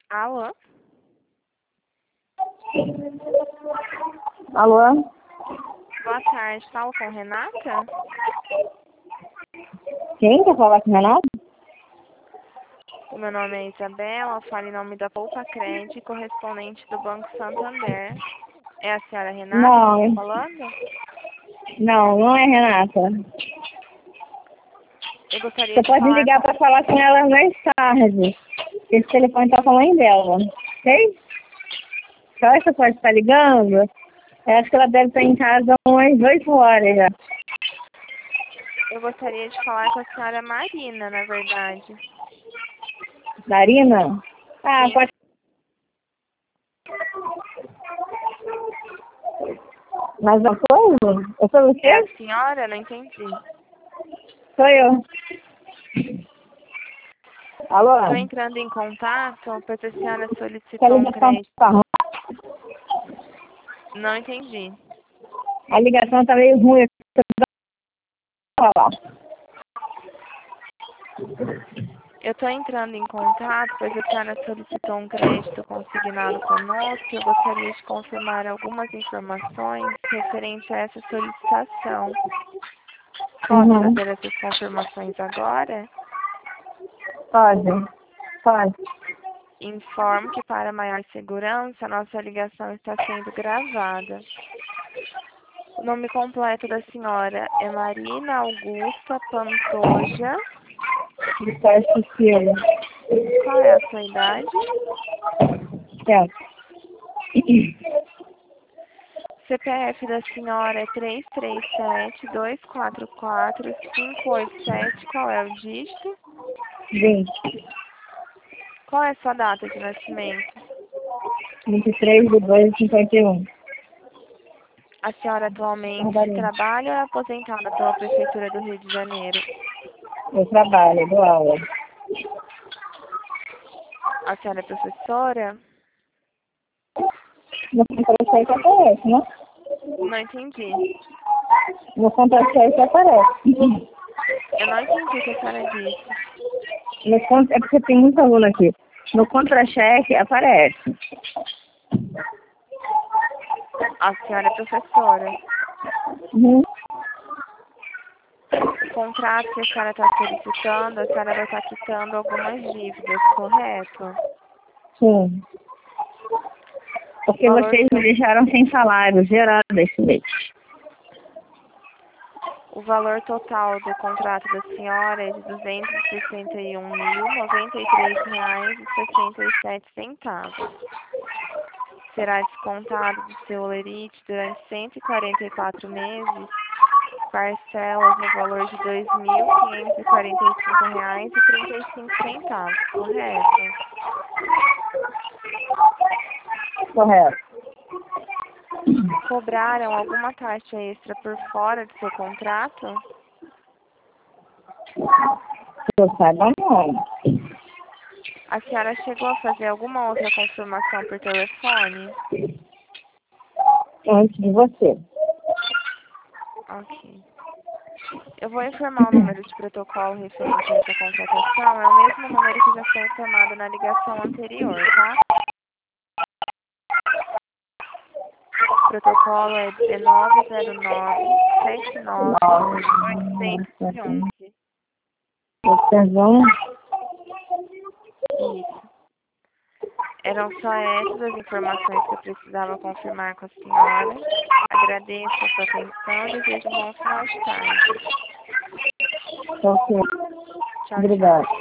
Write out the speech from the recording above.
Alô? Alô? Boa tarde, falo com Renata? Quem quer falar com o Renato? O meu nome é Isabela, falo em nome da Poupa Crédito, correspondente do Banco Santander. É a senhora Renata que está falando? Não é Renata. Eu gostaria Você de pode falar ligar com... para falar com ela mais tarde. Esse telefone tá com a mãe dela, ok? Que hora você pode estar ligando? Eu acho que ela deve estar em casa umas 8 horas já. Eu gostaria de falar com a senhora Marina, na verdade. Marina? Ah, Sim. pode. Mais uma coisa? Eu sou É você? a senhora? Não entendi. Sou eu. Alô? Estou entrando em contato porque a senhora Essa solicitou um ligação crédito. tá ruim. Não entendi. A ligação tá meio ruim. Eu estou entrando em contato, pois a senhora solicitou um crédito consignado conosco e eu gostaria de confirmar algumas informações referentes a essa solicitação. Posso Uhum. fazer essas confirmações agora? Pode. Informo que, para maior segurança, a nossa ligação está sendo gravada. O nome completo da senhora é Marina Augusta Pantoja. Vitória Cecília. Qual é a sua idade? Certo. CPF da senhora é 337-244-587. Qual é o dígito? 20. Qual é a sua data de nascimento? 23/2/51. A senhora atualmente Trabalhando. trabalha ou é aposentada pela Prefeitura do Rio de Janeiro? Eu trabalho, dou aula. A senhora é professora? No contra-cheque aparece, né? Não entendi. No contra-cheque aparece. Eu não entendi o que a senhora disse. É porque tem muito aluno aqui. No contra-cheque aparece. A senhora é professora. Uhum. O contrato que a senhora está solicitando, a senhora vai estar quitando algumas dívidas, correto? Sim. Porque Valor vocês me deixaram sem salário gerado esse mês. O valor total do contrato da senhora é de R$ 261.093,67. Será descontado do seu holerite durante 144 meses, parcelas no valor de R$ 2.545,35, correto? Correto. Cobraram alguma taxa extra por fora do seu contrato? Eu saiba não. A senhora chegou a fazer alguma outra confirmação por telefone? Antes de você. Ok. Eu vou informar o número de protocolo referente a essa contratação. É o mesmo número que já foi informado na ligação anterior, tá? O protocolo é 1909-79-811. Vocês vão. Isso. Eram só essas as informações que eu precisava confirmar com a senhora. Agradeço a sua atenção e desejo um bom final de tarde. Ok. Tchau, tchau. Obrigada.